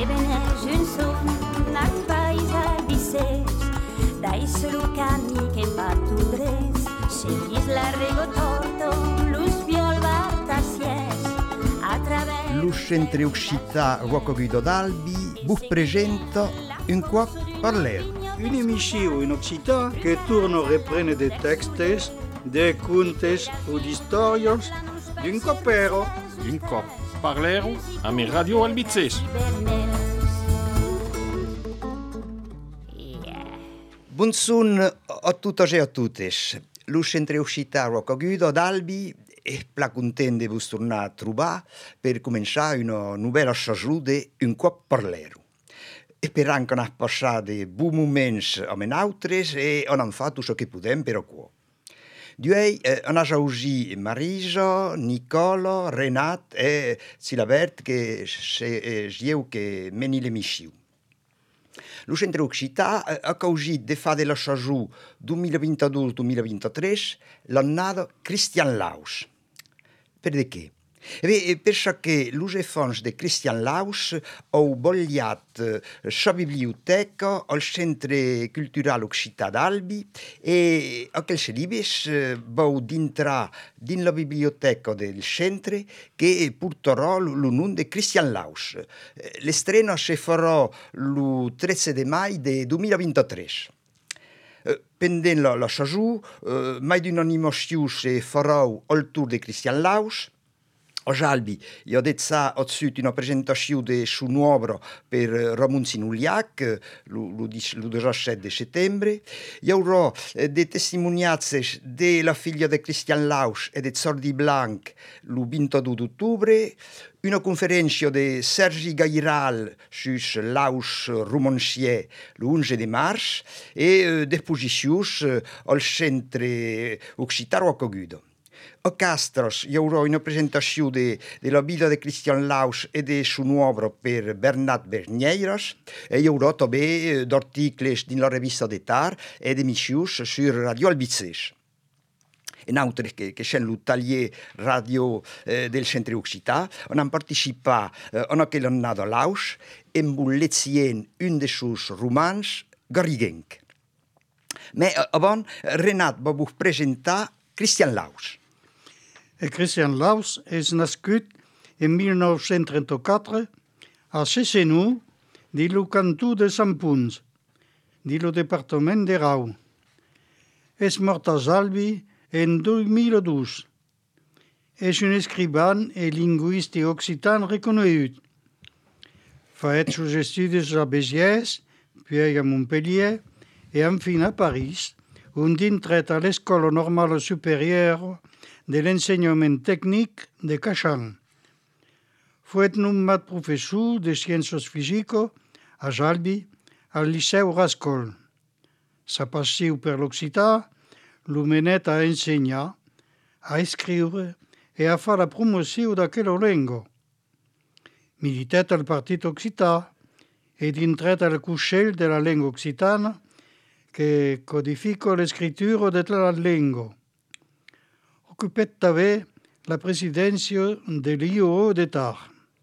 e beneix un son nac paisa vicés, dais lucani che battudres, seguis l'arrego torto, lus viol bartasies, attraverso... Lo Centre Occità Rocoguido d'Albi vi presenta un quoc parlero. Une émission in occitan che tourne reprene des textes, des contes ou d'historios d'un copero. Un cop parlero a mi radio albizes. Buongiorno a tutti e a tutte. Lo Centre Occità Rocoguido d'Albi è contento di vi tornare a trovare per cominciare una nuova stagione di un quoc parlero. E per anche passare buoni momenti a menautres e hanno fatto ciò che potevamo per qua. Due hanno oggi Marisa, Nicola, Renat e Silabert che che meni l'emissione. Lo Centre Occità ha oggi di fare la stagione 2022-2023 l'annata Christian Laus. Perché? Perché los efons de Christian Laus hanno vogliato la biblioteca al Centre Culturale Occità d'Albi e a quel libris va entrare nella biblioteca del centro che porterà il nome di Christian Laus. L'estreno si farà il 13 di maggio del 2023. Pendent la stagione, mai di un'animazione si farà al tour di Christian Laus. A Albi, io ho detto una presentazione su un opera per Ramon Sinuliac, il 17 settembre. Io avrò delle testimonianze della figlia di Christian Laus e di Sordi Blanc il 22 ottobre, una conferenza di Sergi Gairal su Laus romancier il 11 di marzo e esposizioni al Centre Occità Rocoguido. A Castros io avrò una presentazione della vita di Christian Laus e del suo nuovo per Bernat Bernieiras e io avrò anche articoli nella rivista d'Etar e emissioni su Radio Albizes. E altri che sono l'Utalier Radio del Centre Occità hanno partecipato a quella annata Laus e bullezien un dei suoi romanzi, Garrigenk. Ma avant, Renat va vi presentare Christian Laus. Christian Laus is nascut in 1934 a Cessenou, di lo cantó de Sampunz, di lo departement de Rau. És mort a Albi en 2012. És un escriban et linguiste occitan reconegut. Fait sus estudis a Béziers, puis a Montpellier, et enfin a Paris, on intret a l'École normale supérieure de l'enseignement technique de Cachan. Fue nomenat professor de sciences physiques a Albi al Liceu Rascol. Sa passió per l'occità lo menet a ensenyar, a escriure e a fer la promoció d'aquella llengua. Militet al Partit Occità e dintret al Consell de la Llengua Occitana que codifica l'escriptura de la llengua. Occupait també la presidència de l'IOO d'État.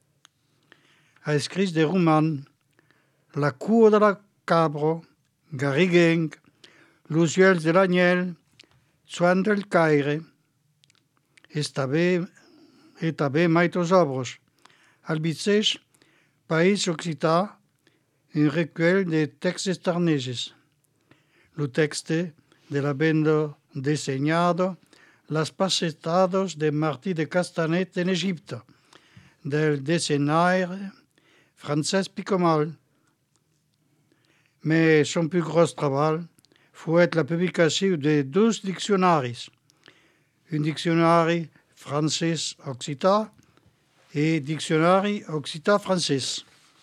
Ha escrit des romans, La cour de la cabra, Garrigenk, Los uells de l'anyel, Soin del Caire. Et també maites obres. Albizes, País Occità, un recueil de textes tarneses. Le texte de la banda diseñado Las Pasetadas de Martí de Castanet en Egipte, del designaire Francesc Picomal. Mais son plus gros travail fut la publication de 2 dictionnaires, un dictionnaire français-occitan et dictionnaire occitan-français.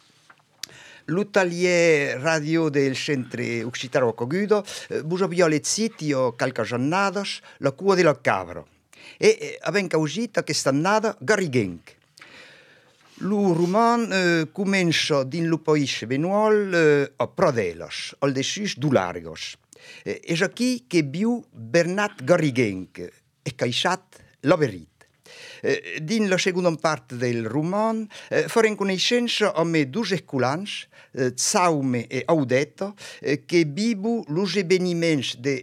L'Utalier Radio del Centre Occità Rocoguido busovio le sitio calca giornadas la cua della cabra e avenca uscita quest'annata Garrigenk. Lo roman comincia din lo paese venual a Pradelas, al dessus d'Ulargos. E aquí che viu Bernat Garrigenk e caixat la verit. Din la seconda parte del roman farem conoscenza a me due esculans, Zaume e Audeto, che vivu los eveniments de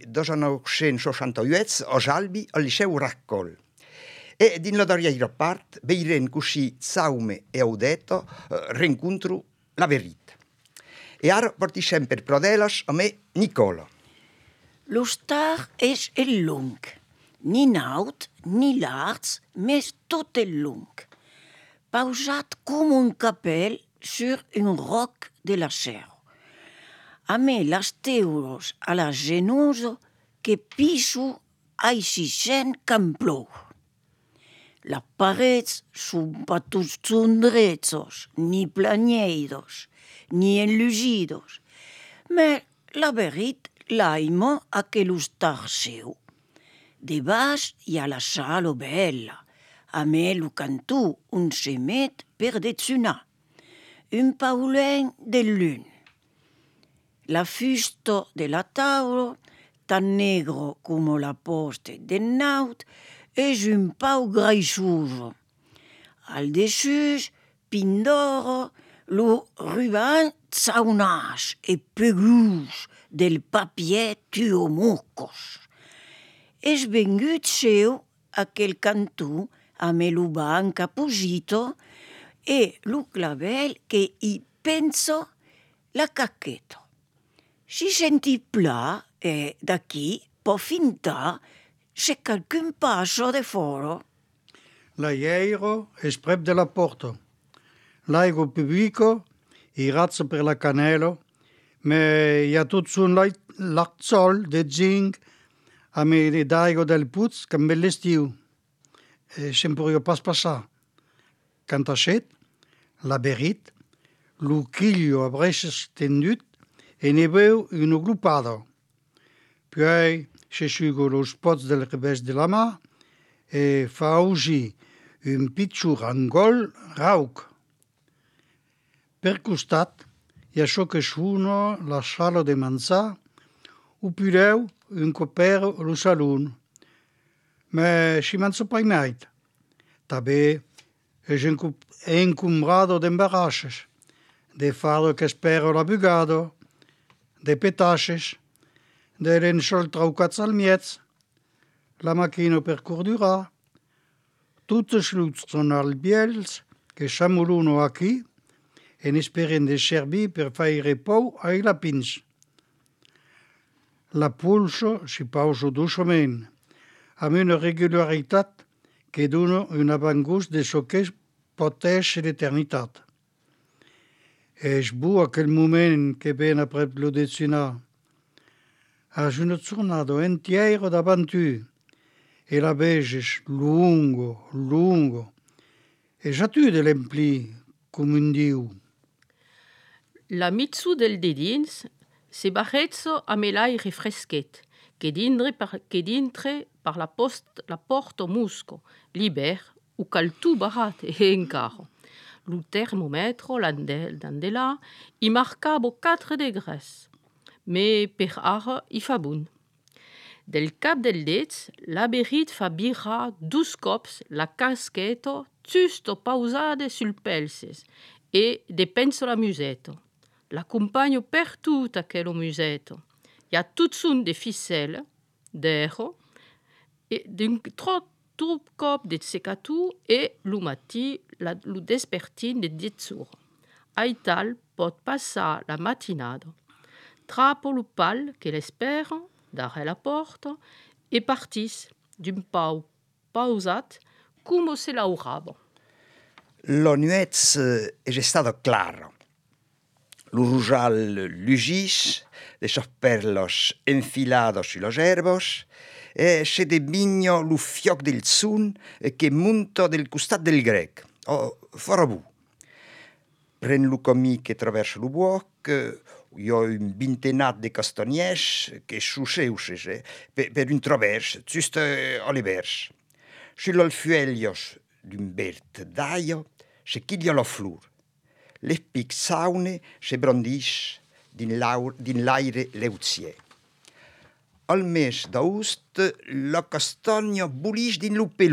1968 a Jalbi al liceu Raccol. E din la darriera part veirem così Zaume e Audeto rencontro la verità. E ara partiscem per prodelas a me Nicola. Lo star és el lung. Ni naut, ni large, mais tot el lung. Pausat com un capel sur un roc de l'acero. A me las teuros a la genoso que piso ai 600 camplou. Las parets son patus drechos, ni plañeidos, ni enlugidos. Mais la verit l'aimo a que lo star seu. De baix hi ha la sala bella, a me lo cantù un semet per dezunar, un paulen de lune. La fusto de la taula, tan negro como la poste del naut, és un pau graixoso. Al dessus, pindoro, lo ruban saunage e pegus del papier tuomucos. És vengut seu aquel cantù a me lo ban capusito e lo clavel che i penso la caccheto. Si senti pla e da qui può finta se qualcun passo de foro. L'aero és prep de la porta. L'aigua pubblico i razza per la canelo, ma hi ha tot un l'artzol de zinc a me d'aigua del putz que amb l'estiu. Sempre jo pas passar. Cantachet, la berit, lo quiglio a breixes tendut e ne veu un glupado. Poi se sugo los pots del revés de la mà e fa uscir un pitjor angol rauc. Per costat hi ha això que suona la sala de manzà o pureu un copero lo salon. Ma si manzo pai mai. També és encumbrado d'embarasses, de fardo que spero la bugado, de petaches, de lençol traucats al miez, la machina per cordura, totes luts són albiels que s'amoluno aquí en esperen de servir per faire pou ai la pins. La pulso si pauso dolçament, amb una regularitat que dona un avant-gust de ce que poteix l'eternitat. És bu aquel moment que ven après lo dezinar. Has una giornata entiera davanti e la veges lungo, e già tu de l'empli come un diu. La mitzu del dedins se barrezzo a melai refresquet, che dintre par la porta musco, liber, u caltu barat e encarro. Lo termometro l'andela i marcabo 4 degrés, me per ara i fa bun. Del cap del dets, la berit fa birra 2 cops la cascheto giusto pausade sul pelses e depenso la musetto. L'accompagno per tutto aquello musetto. Hi ha tot un de ficelle, d'ero, e d'un trop cop de secatu e lo matí lo despertin de ditzur. Aital pot passar la matinada. Trapo lo pal che l'espero, dare la porta, e partis d'un pau pausat come se l'aurabo. La nuit è stata clara. Lo rujal lugis, le perlos enfilados sulle erbos, e c'è de bigno lo fioc del sun che monta del costat del grec, fora bu. Pren lo camí che traversa lo buoc, hi ha un vintenat de castaniers che succeusce per un travers, just a l'evers. Sull'alfuelios d'un verd d'aio, se chiglia la flor. L'epic saune se brandisce din l'aire leuzier. Al mes d'agost, la castagna bulisce din lo pelù,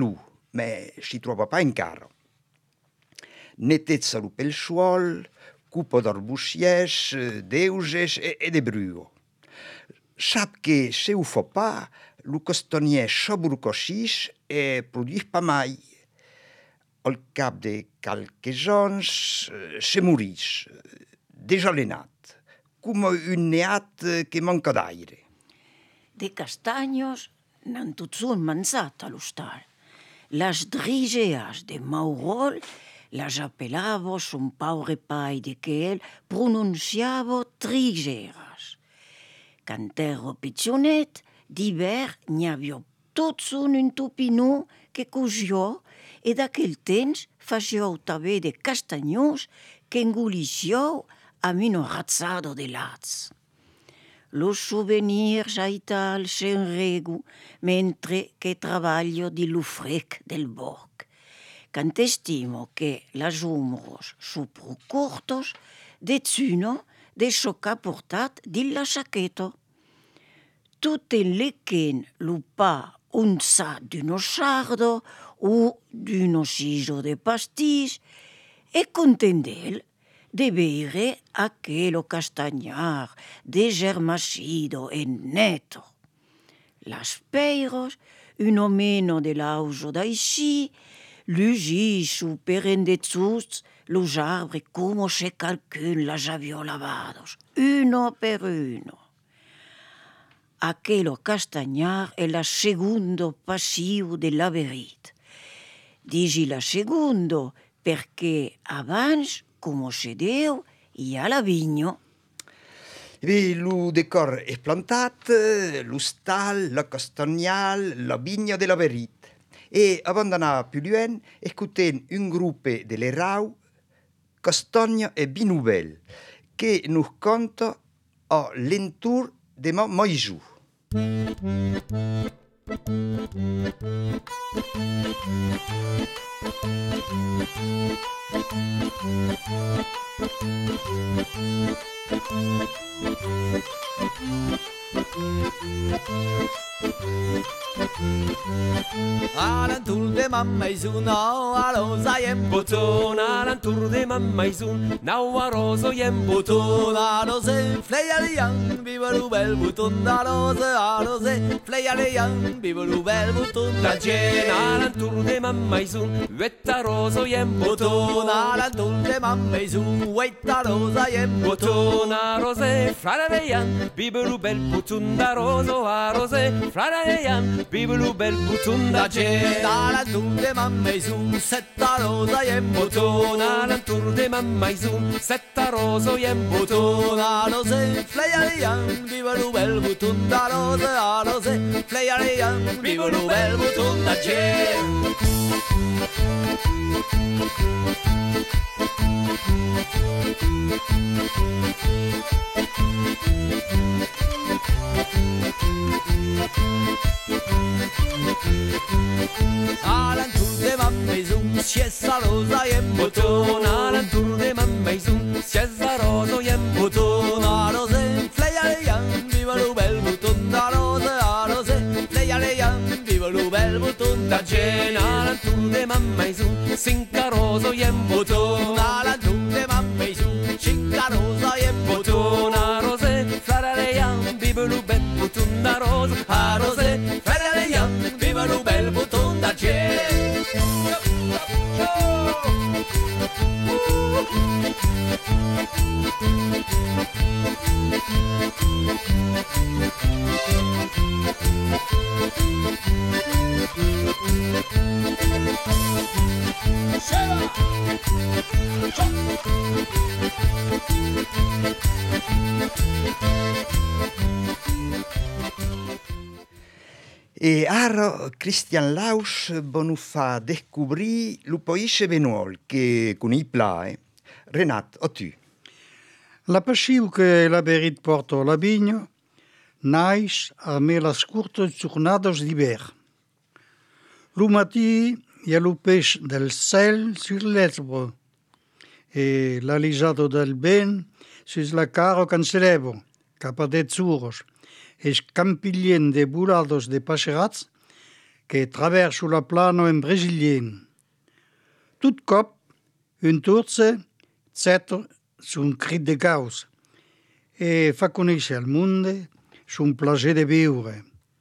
ma si trova pas encara. Netezza lu pel suol, cupo d'arbuscies, d'euges e de bruo. Sap che se ho fa pas, lu costonier s'aburcossis e produis pas mai. Al cap de qualques ans se morís, desalenat, com un neat que manca d'aire. De castanyos n'han tots un manzat a l'hostal. Las drigeas de Maurol las apelavo son paure pai de que el pronunciavo trigeras. Cantero piccionet, d'hivern n'hi havia tots un tupinó que cosio e d'aquell temps faciou també de castanyós que engolissiou amb un razzado de lats. Los souvenirs a Ital s'enrego mentre che traballo di lo frec del borg. Quand estimo che las umbros so pro curtos, dezzuno de ciò che ha portat di la sacchetto. Tutte le chen lo pa un sa d'uno sardo o d'uno siso de pastis e contendel de bere aquello castagnar desermacido e netto. Las peiros, uno meno de l'auso d'així, l'ugisso per endezzuts los arbres como se calcun las avio lavados, uno per uno. Aquello castagnar è la secondo passivo della verit. Digi la secondo perché abans, come se deu, hi ha la vigno. Lo decor è plantat, lo stal, la castagnal, la vigna della verit. E avant d'anar più luen, escutem un gruppe de l'Erau, Castagna e Binouvel, che nos canta a l'entour de ma maisou. Alentour de mamma isun, a rosa i en boton. Alentour de mamma isun, nau a rosa i en boton. A rose, fleia de yang, viva lo bel boton. A rose, fleia de yang, viva lo bel boton. Da gen, alentour de mamma isun, vetta rosa i en boton. Alentour de mamma isun, vetta rosa i en boton. A rose, frara de yang, viva lo bel boton. Da rosa, a rose, frara de yang, viva lo bel boton. Da gen, alentour de mamma isun, setta rosa i en boton. Alentour de mamma isun, setta rosa i en boton. A rose, fleia de yang, viva lo bel boton. Da rosa, a rose, fleia de yang, viva lo bel boton. Da gen. Alentour de mamma isun, siesa rosa i en boton. Alentour de mamma isun, siesa rosa i en boton. A rose, fleia de yang, viva lo bel boton. Da rose, a rose, fleia de yang, viva lo bel boton. Da gen, alentour de mamma isun, cinca rosa i en boton. Alentour de mamma isun, cinca rosa i en boton. A rose, flora de yang, viva lo bel boton. Da rose, a rose, flora de yang, viva lo bel boton. Da gen. E ara Christian Laus nous fa descobrir lo paese venuol che con i plae. Renat, a tu. La passiu que la verit porta a la vigna nais a me las curtes jornadas d'hiver. Lo matí hi ha lo peix del cel sur l'herba e l'alisado del vent sus la cara cancellevo, cap a dezzurros, es campillien de burados de passerats qui traverse la plano en brésilien. Tout cop, une tourse, etc., son cri de caos, e fa conèixer al monde son plager de viure.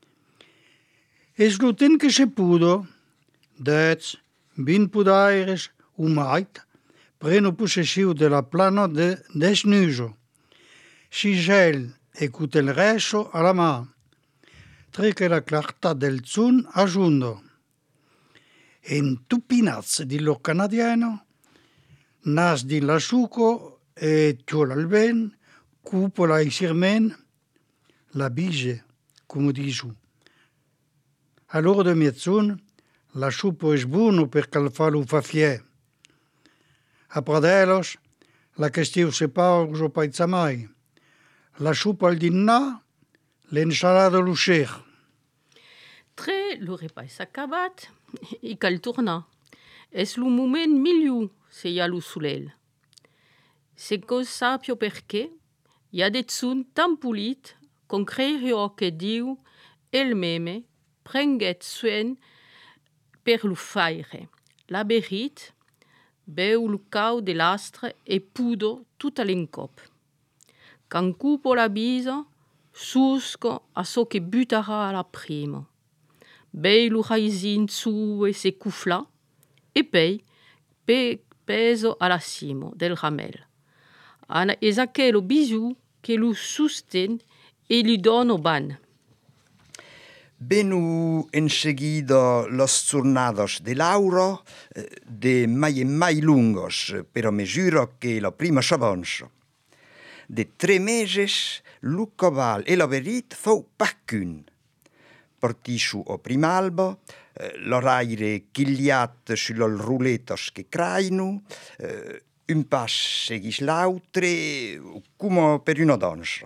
Es lo temps que se pudo, 10, 20 pudaires, umait, preno possessiu de la plano de desnuso. Sigel écoute il resto alla mà, tre che la clartà del sun aggiunto. In tupinaz di lo canadiano, nas di la suco e tiola al ben, cupola i sirmen, la bige, come disu. Allora de miezun, la supo es buono per calfalo fa fie. A pradelos, la questiu se pauso paizza mai. La supo al dinà, l'ensalada l'uscer. Tre lo repas acabat i cal tornar. Es lo moment miliu se hi ha lo solel. Se cos sapio perché hi ha det sun tan polit con creio che diu el meme prenguet suen per lo faire. La berit, beu lo cau de l'astre e pudo tutta l'encop. Can cupo la bisa, susco a so che butterà alla prima. Bei lo raisin su e se cufla, e pei peso alla cima del ramel. Es aquello bisù che lo susten e li dono ban. Benu enseguida las jornadas de Laura, de mai lungos, pero mesura que la prima s'avança. De 3 meses, lo caval e la verit fau pacun. Partissu a primalba, l'oraire chigliat sulle ruletas che crainu, un pas seguis l'autre, come per una danza.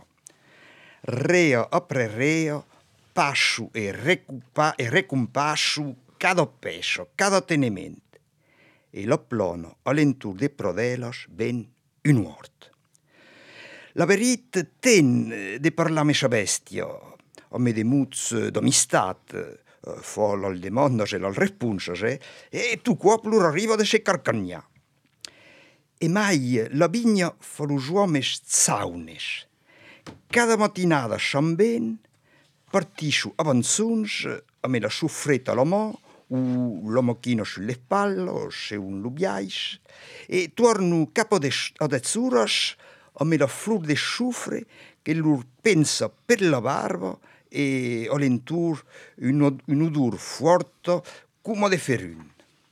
Rea apre rea, passu e recompassu cada peso, cada teniment. E la plana alentur de pradelas ben un hort. La verit ten de parlar me sa bestia, a me de muts d'amistat, fa l'al demandas e l'al responses, e tu qua plur arriva de se carcagnà. E mai la vigna fa los uomes zaunes. Cada matinada san ben, partissu avanzuns, a me la suffretta alla mà, o la macchina sulle spalle, o se un lubiais, e torno capo a dezzuras, a me la flor de soufre che lur pensa per la barba e alentur un odor forte come de ferun.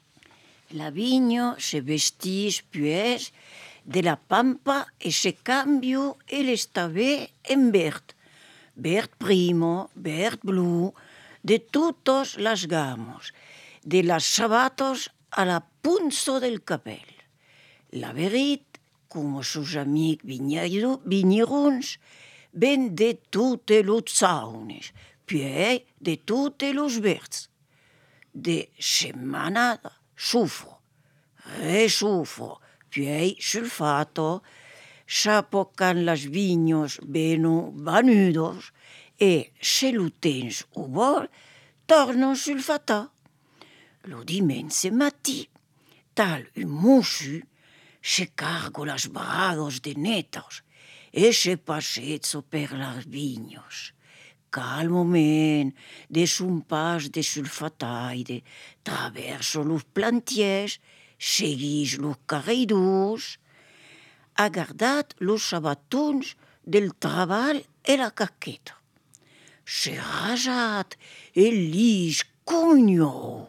La vigno se vestis pues de la pampa e se cambio el estave en verd. Verd primo, verd blu, de totes les gamos, de les sabatos a la punzo del capell. La verit, como sus amics vignerons, ven de totes los saunes, puis de totes los verds. De setmanada sufro, resufro, puis sulfato, s'apocan les vignos beno venudos e, se lo tens o vol, torno sulfatar. Lo dimense matí, tal un mussu, se cargo las brados de netos e se pasezzo per las vignos. Cal moment de son pas de sulfataire, traverso los plantiers, seguís los carreidors, agardat los sabatons del treball e la caqueta. Se rasat el lis com un ou,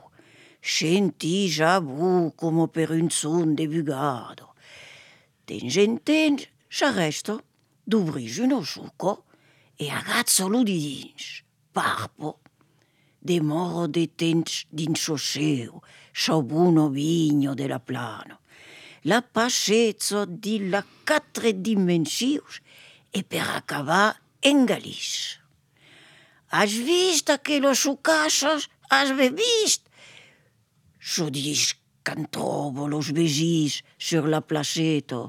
sentís a bu como per un son de bugado. Temps en temps s'arresta, d'obris un suco e agazzo-lo di dins, parpo. De moro de temps dins so seu, so buono vigno de la plano. La passezzo di la 4 dimensius e per acabar en Galís. Has vist aquelles sucasses? Has vist? So dis qu'en trobo los vegís sur la placeta.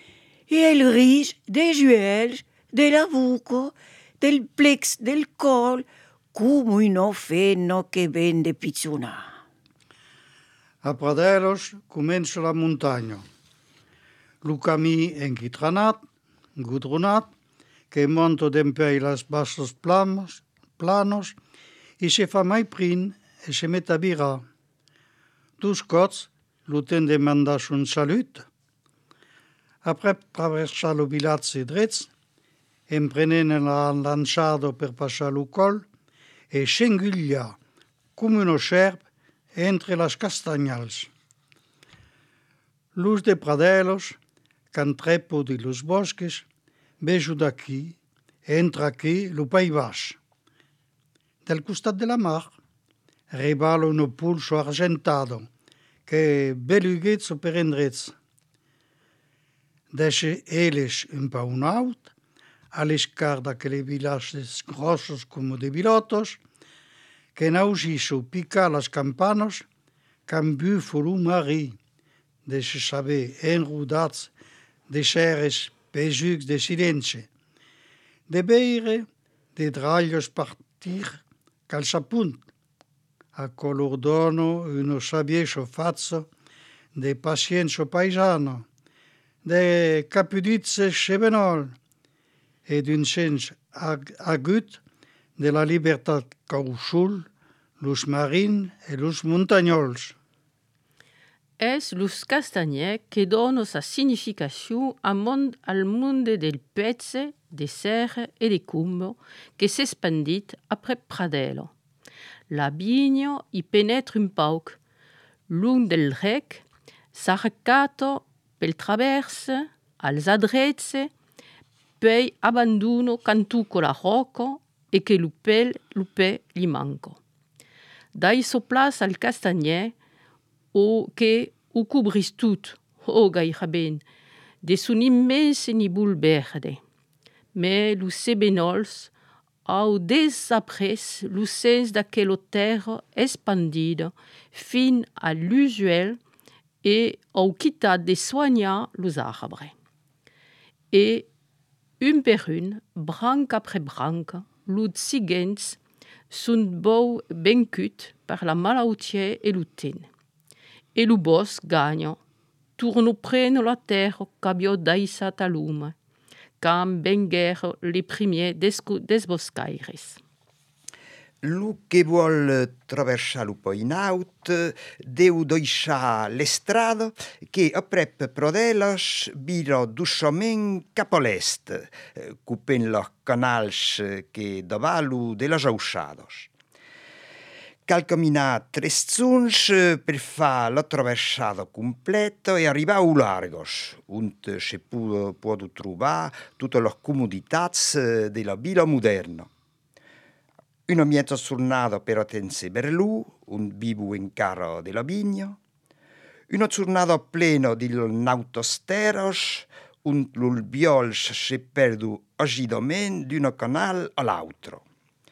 E el ris des uels, de la buco, del plex del col, come no feno che ven de pizzonar. A Pradelos comença la muntanya. Lo camí enquitranat, gudronat, que monta d'empei les basses planos i se fa mai prin e se met a virar. Dus cots lo ten de mandar son salut. Après traversar lo vilatge drets, emprenen la lanciado per passar lo col e s'engullia come uno scerp entre las castañals. Luz de Pradelos, cantrepo de los bosques, vejo d'aquí, entra aquí lo País Baix. Del costat de la mar, rebala un pulso argentado, que beluguezzo per endrets. Deixe eles un paunaut, a l'escarda que les villages grossos como de bilotos, que naugisso pica las campanos, can bufolo marí, de se saber enrodats de xeres pesucs de silenci, de beire, de draglios partir calçapunt, a color dono uno sabiescio fazzo de pacienzo paisano, de capudizze chevenol, e d'un sens agut de la libertad cauchul, los marins e los montagnols. Es los castagnets que donnent sa signification al monde del pezze, des serres et des cumbres que s'espandit après Pradello. La vigno y penetra un pauc, l'un del rec, s'arraccato pel traverse, als adrezze, pei abbandono cantuco la rocco e che l'upè li manco. Dai soplas al castagnet, o che ho cobris tot, gaire ben, de son immense nibul verde. Mais los sebenols au desapres lo sens d'aquella terra expandida fin a l'usuel e au quitat de soignar los arbres. E un per un, branca après branca, los ciguens sunt bou vencut per la malautia e lo ten. E lo bosc gagna, torno preno la terra qu'aviò daissat a l'ume, quand venguèrent les premiers desboscaires. Lo che vuol traversare lo Painaut deu deixar l'estrada che aprep Pradelos vira dusciament cap a l'est, cupent los canals che davalo de las ausciados. Cal caminar 3 zuns per far la traversada completa e arribar a Largos, ont se può trovare tutte le comodità della villa moderna. Una mezza giornata per Atense Berlù, un vivo encara della vigna, una giornata plena di nautosteros, un l'ulbiols se perdu agidament d'un canal all'altro.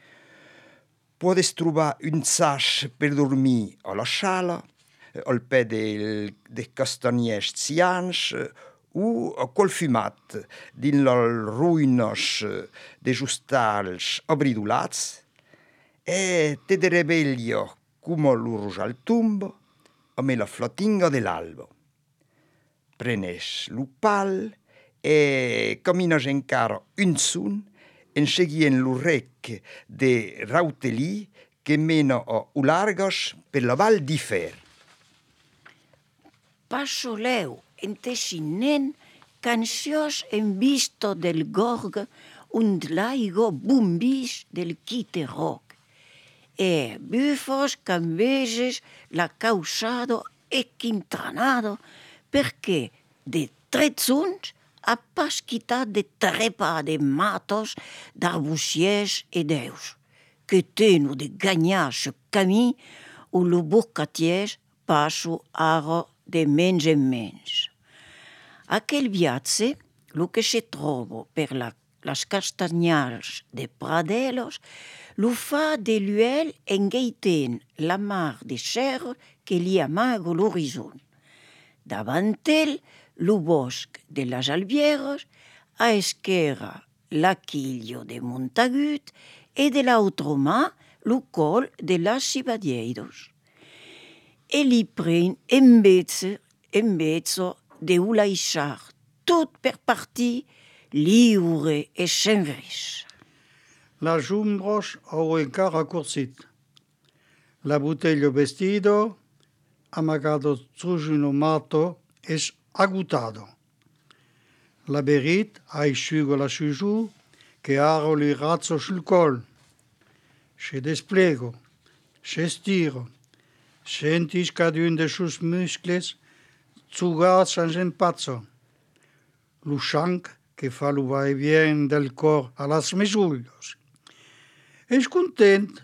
Puodes trobar un sach per dormir a la sala, al pè de castagners cians o a col fumat din les ruïnes de justals abridolats e te de reveglio come l'urge al tombo a me la flotinga dell'alba. Prenes lo pal e caminas encara un sun en seguien lo rec de Rautelì che mena a Ulargos per la Val di Fer. Passo leu entesinen cancios en visto del gorg und laigo bumbis del quite roc. E bufos cambeses la causado e quintranado perché de 3 zuns a pas quitat de trepa de matos, d'arbusiers e deus, que teno de gagnar ce camí o lo bocatiers passo ara de mens en mens. Aquel viatge, lo que se trobo per las castagnals de Pradelos, lo fa de l'uel engaiten la mar de cerro que li amago l'horizon. Davant el, lo bosc de las Albieres, a esquerra l'aquillo de Montagut e de l'altra mà lo col de las Cibadieiros e li pren invece de un laixar tot per partir liure e senris. La jumbros ho encara cursit. La botella vestido, amagato trujino mato, es agutado. La berit asciugo la suju, che aro li razzo sul col. Se despliego, se stiro, sentis cadun de sus muscles, zugats en pazzo. Lo shank che fa lo va e vien del cor a las mesullos. És content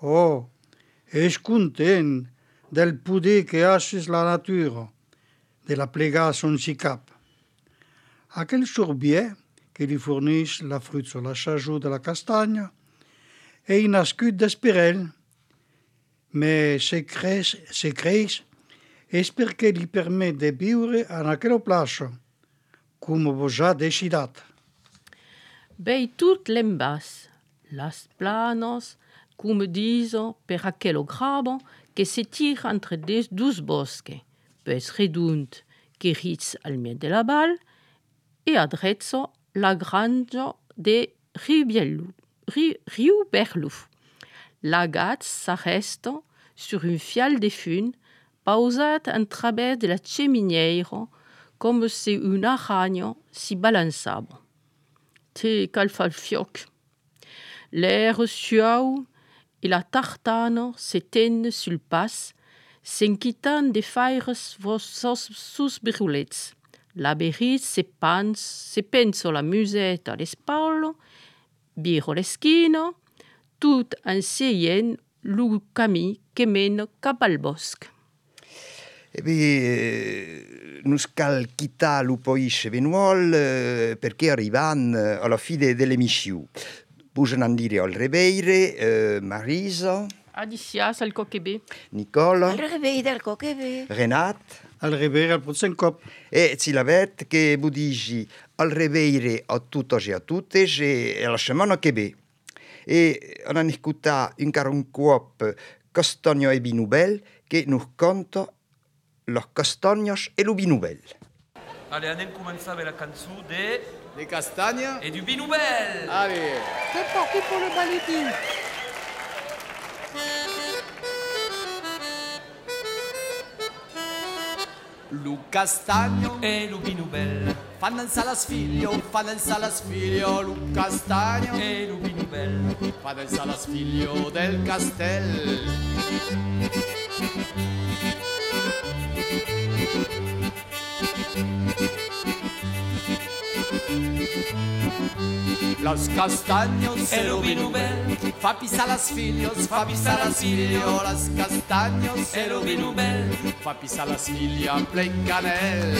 del poder que haces la natura, de la plegar son si cap. Aquel sorbier que li forneix la fruits o la chajou de la castanya è nascut d'espirel, mais se creix és perquè li permet de viure en aquella plaça, com vos ja decidat. Bei tot l'embas, las planos, come diso, per aquello grabo che si tira entre dos bosques, pes redund che ritz al mie de la val e adrezzo la granja de Riuberlu. La gat s'arresto sur un fial de fun pausat en travers de la ceminiera come se un aragno si balançava. Te cal fa el fioc. L'air suau et la tartane s'éteignent sul pas, s'enquitant de faires sus birulets. La berit se penso la musetta alle spalle, biro l'eschino, tot en seient lo camí que mena cap al bosc. Nus cal quitar lo país venuol perché arrivan alla fine dell'emission. Pugen andire al Rebeire, Marisa, Adicias al coquebé. Nicola, Al reveire al coquebé. Renat Al revere al prochain cop. e Zilavet che budigi al Rebeire a tutti e a tutte e alla settimana che be. E on a ascoltato un cop Castagno e Binubel che nous conta los castagnos e lo binubel. Allez, anem començar avec la cançó de... Des castagnes Et du Binoubel. Allez. C'est parti pour le baliti. Lu castagno Et le Binoubel. fan danzar las figlio, Lu castagno Et le Binoubel. fa danzar las figlio del castel. Los castaños Et le Binoubel. fa pisar las figlios, las castaños Et le Binoubel. fa pisar las figlias en plein canel.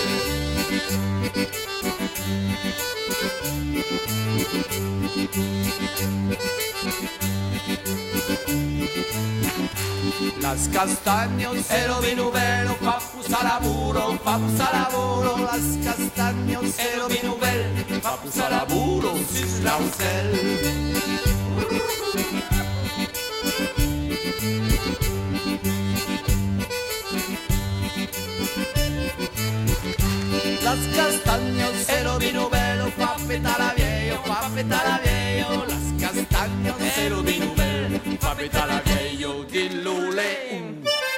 Las castaños Et le Binoubel. fa pusar laburo, las castaños Et le Binoubel. fa pusar laburo sus laucel. Las castaños Et le Binoubel. fa petar a viejo, las castaños Et le Binoubel. fa petar a viejo di lule.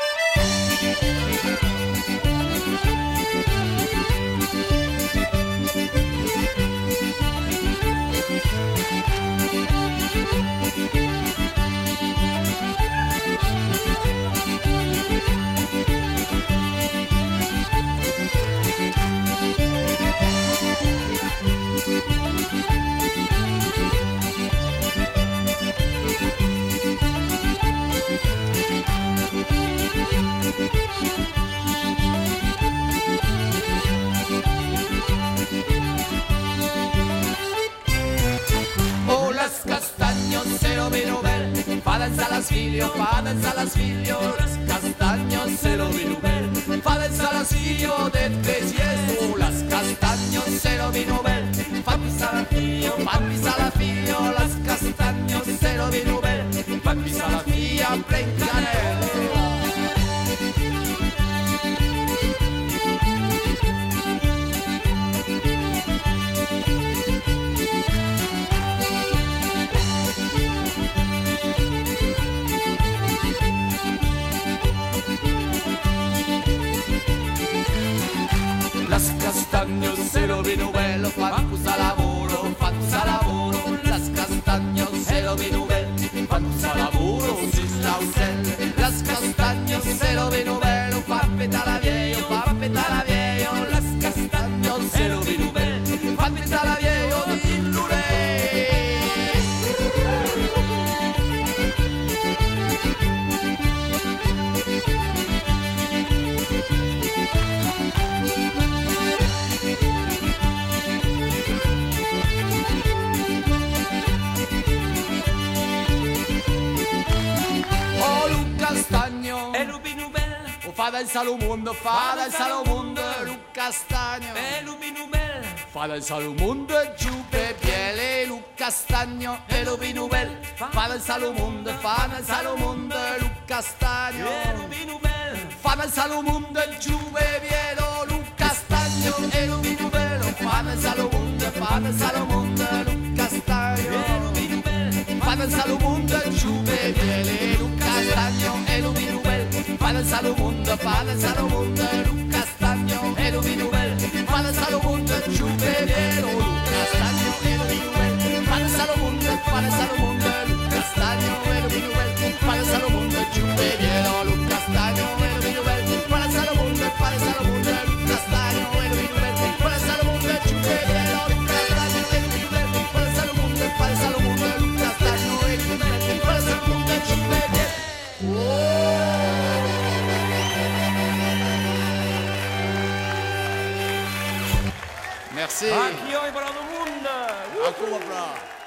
Fa danzar las figlio, las castaños se lo Binoubel. Fa danzar las figlio de Tresieso, las castaños se lo Binoubel. Fa pisar la figlio, las castaños se lo Binoubel. Fa pisar la figlio. a Plencanello. Las castaños se lo vino bello, fanno sa lavoro, las castaños se lo vino bello, fanno sa lavoro, si stausel. Las castaños se lo vino bello, fa petala viejo, las castaños se lo vino bello, fa petala viejo, dillure. Castagno e Lubinubel o fa del Salomondo, Luca Stagno e Lubinubel fa del Salomondo e giù per piele Luca Stagno e Lubinubel fa del Salomondo, Luca Stagno e Lubinubel fa del Salomondo e giù per piele Luca Stagno e Lubinubel fa del Salomondo, Luca Stagno e Lubinubel fa del Salomondo e giù per piele Luca Stagno e Lubinubel fa del Salomondo, Luca Stagno e Lubinubel fa del Salomondo e giù per piele Luca Stagno e Lubinubel fa del Salomondo, Luca Stagno e Lubinubel fa del Salomondo e giù per piele Luca Stagno e Lubinubel fa del Salomondo, Luca Stagno e Lubinubel fa del Salomondo e giù per piele Luca Stagno e Lubinubel fa del Salomondo, Luca Stagno e Lubinubel fa del Salomondo e giù per piele. Merci. Aqui, oi, para o mundo! A Cuba,